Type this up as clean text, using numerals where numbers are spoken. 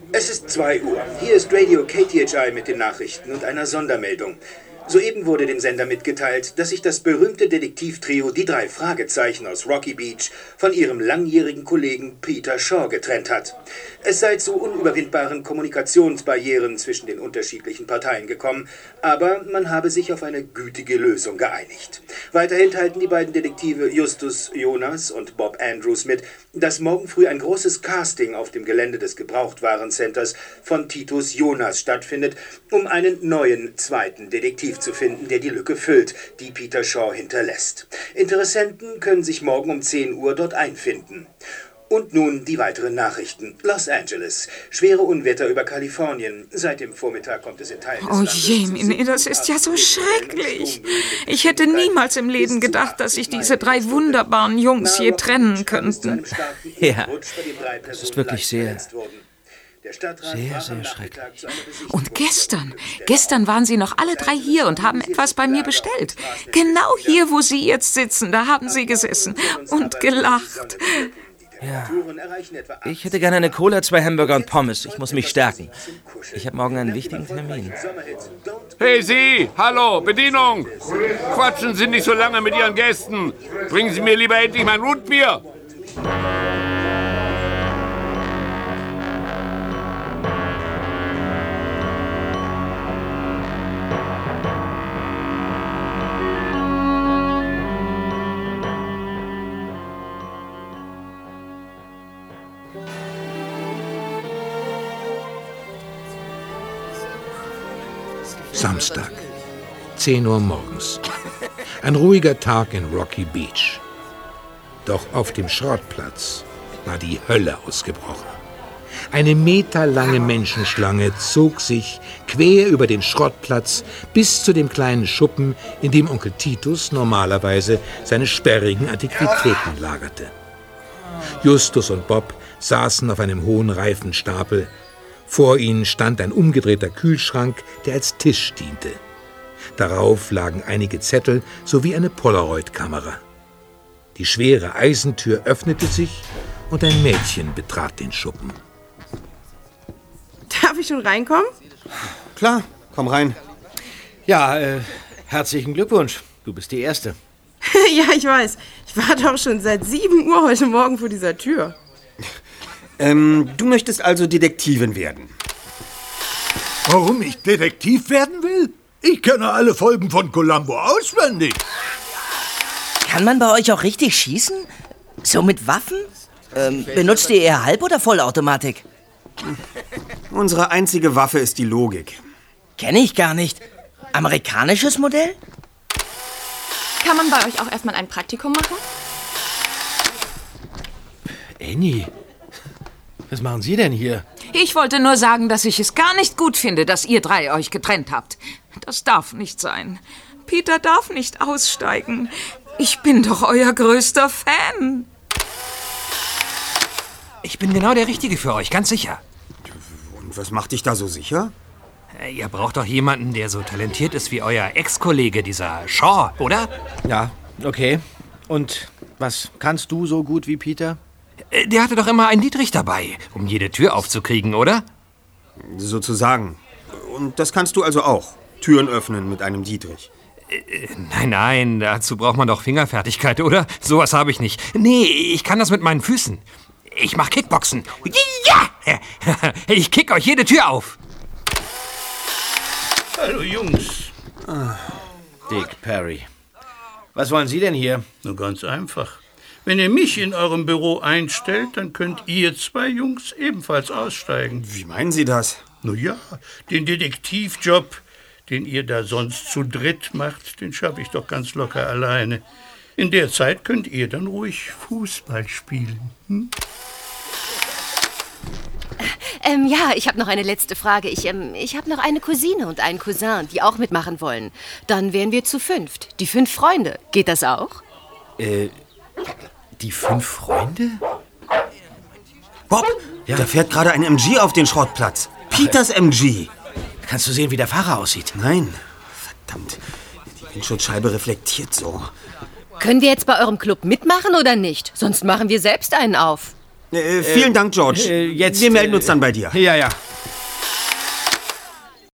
Es ist 2 Uhr. Hier ist Radio KTHI mit den Nachrichten und einer Sondermeldung. Soeben wurde dem Sender mitgeteilt, dass sich das berühmte Detektivtrio Die 3 Fragezeichen aus Rocky Beach von ihrem langjährigen Kollegen Peter Shaw getrennt hat. Es sei zu unüberwindbaren Kommunikationsbarrieren zwischen den unterschiedlichen Parteien gekommen, aber man habe sich auf eine gütige Lösung geeinigt. Weiterhin teilten die beiden Detektive Justus Jonas und Bob Andrews mit, dass morgen früh ein großes Casting auf dem Gelände des Gebrauchtwarencenters von Titus Jonas stattfindet, um einen neuen zweiten Detektiv zu finden, der die Lücke füllt, die Peter Shaw hinterlässt. Interessenten können sich morgen um 10 Uhr dort einfinden. Und nun die weiteren Nachrichten. Los Angeles. Schwere Unwetter über Kalifornien. Seit dem Vormittag kommt es in Teilen des Landes Jemine, das ist ja so schrecklich. Ich hätte niemals im Leben gedacht, dass sich diese 3 wunderbaren Jungs je trennen könnten. Ja, das ist wirklich sehr schrecklich. Und gestern waren sie noch alle 3 hier und haben etwas bei mir bestellt. Genau hier, wo Sie jetzt sitzen, da haben sie gesessen und gelacht. Ja, ich hätte gerne eine Cola, 2 Hamburger und Pommes. Ich muss mich stärken. Ich habe morgen einen wichtigen Termin. Hey Sie, hallo, Bedienung. Quatschen Sie nicht so lange mit Ihren Gästen. Bringen Sie mir lieber endlich mein Rootbier. Samstag, 10 Uhr morgens. Ein ruhiger Tag in Rocky Beach. Doch auf dem Schrottplatz war die Hölle ausgebrochen. Eine meterlange Menschenschlange zog sich quer über den Schrottplatz bis zu dem kleinen Schuppen, in dem Onkel Titus normalerweise seine sperrigen Antiquitäten lagerte. Justus und Bob saßen auf einem hohen Reifenstapel. Vor ihnen stand ein umgedrehter Kühlschrank, der als Tisch diente. Darauf lagen einige Zettel sowie eine Polaroid-Kamera. Die schwere Eisentür öffnete sich und ein Mädchen betrat den Schuppen. Darf ich schon reinkommen? Klar, komm rein. Ja, herzlichen Glückwunsch. Du bist die Erste. Ja, ich weiß. Ich war doch schon seit 7 Uhr heute Morgen vor dieser Tür. Du möchtest also Detektivin werden. Warum ich Detektiv werden will? Ich kenne alle Folgen von Columbo auswendig. Kann man bei euch auch richtig schießen? So mit Waffen? Benutzt ihr eher Halb- oder Vollautomatik? Unsere einzige Waffe ist die Logik. Kenne ich gar nicht. Amerikanisches Modell? Kann man bei euch auch erstmal ein Praktikum machen? Annie, was machen Sie denn hier? Ich wollte nur sagen, dass ich es gar nicht gut finde, dass ihr 3 euch getrennt habt. Das darf nicht sein. Peter darf nicht aussteigen. Ich bin doch euer größter Fan. Ich bin genau der Richtige für euch, ganz sicher. Und was macht dich da so sicher? Ihr braucht doch jemanden, der so talentiert ist wie euer Ex-Kollege, dieser Shaw, oder? Ja, okay. Und was kannst du so gut wie Peter? Der hatte doch immer einen Dietrich dabei, um jede Tür aufzukriegen, oder? Sozusagen. Und das kannst du also auch. Türen öffnen mit einem Dietrich. Nein, dazu braucht man doch Fingerfertigkeit, oder? Sowas habe ich nicht. Nee, ich kann das mit meinen Füßen. Ich mach Kickboxen. Ja! Ich kick euch jede Tür auf. Hallo Jungs. Dick Perry. Was wollen Sie denn hier? Nur ganz einfach. Wenn ihr mich in eurem Büro einstellt, dann könnt ihr 2 Jungs ebenfalls aussteigen. Wie meinen Sie das? Nun ja, den Detektivjob, den ihr da sonst zu dritt macht, den schaffe ich doch ganz locker alleine. In der Zeit könnt ihr dann ruhig Fußball spielen. Hm? Ja, ich habe noch eine letzte Frage. Ich habe noch eine Cousine und einen Cousin, die auch mitmachen wollen. Dann wären wir zu 5. Die 5 Freunde. Geht das auch? Die 5 Freunde? Bob, ja? Da fährt gerade ein MG auf den Schrottplatz. Peters MG. Kannst du sehen, wie der Fahrer aussieht? Nein. Verdammt. Die Windschutzscheibe reflektiert so. Können wir jetzt bei eurem Club mitmachen oder nicht? Sonst machen wir selbst einen auf. Vielen Dank, George. Wir melden uns dann bei dir. Ja.